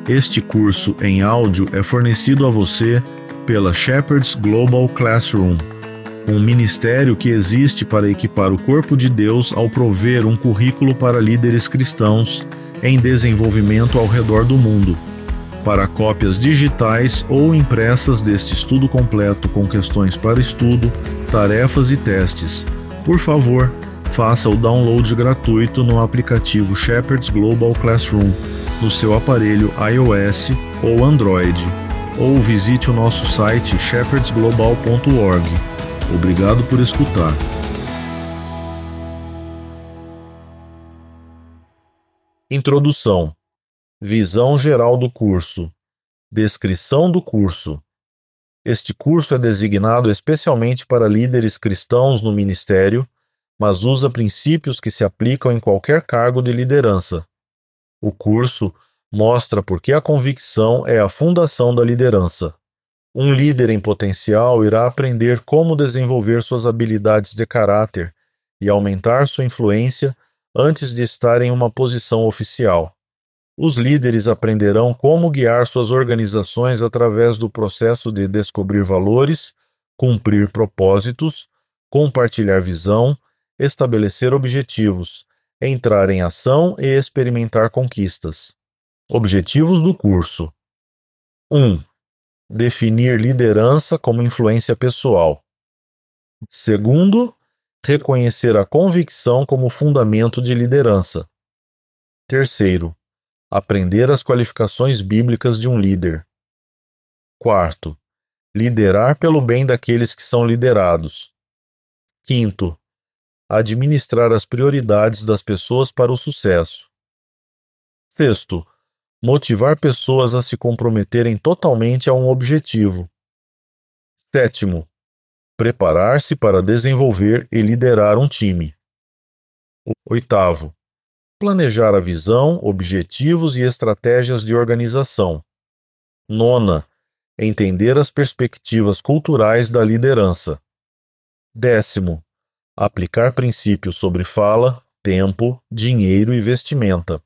Este curso em áudio é fornecido a você pela Shepherds Global Classroom, um ministério que existe para equipar o corpo de Deus ao prover um currículo para líderes cristãos em desenvolvimento ao redor do mundo. Para cópias digitais ou impressas deste estudo completo com questões para estudo, tarefas e testes, por favor, faça o download gratuito no aplicativo Shepherds Global Classroom no seu aparelho iOS ou Android, ou visite o nosso site shepherdsglobal.org. Obrigado por escutar. Introdução. Visão geral do curso. Descrição do curso. Este curso é designado especialmente para líderes cristãos no ministério, mas usa princípios que se aplicam em qualquer cargo de liderança. O curso mostra por que a convicção é a fundação da liderança. Um líder em potencial irá aprender como desenvolver suas habilidades de caráter e aumentar sua influência antes de estar em uma posição oficial. Os líderes aprenderão como guiar suas organizações através do processo de descobrir valores, cumprir propósitos, compartilhar visão, estabelecer objetivos, entrar em ação e experimentar conquistas. Objetivos do curso: 1. Definir liderança como influência pessoal. 2. Reconhecer a convicção como fundamento de liderança. 3. Aprender as qualificações bíblicas de um líder. 4. Liderar pelo bem daqueles que são liderados. 5. Administrar as prioridades das pessoas para o sucesso. 6. Motivar pessoas a se comprometerem totalmente a um objetivo. 7. Preparar-se para desenvolver e liderar um time. 8. Planejar a visão, objetivos e estratégias de organização. 9. Entender as perspectivas culturais da liderança. 10. Aplicar princípios sobre fala, tempo, dinheiro e vestimenta.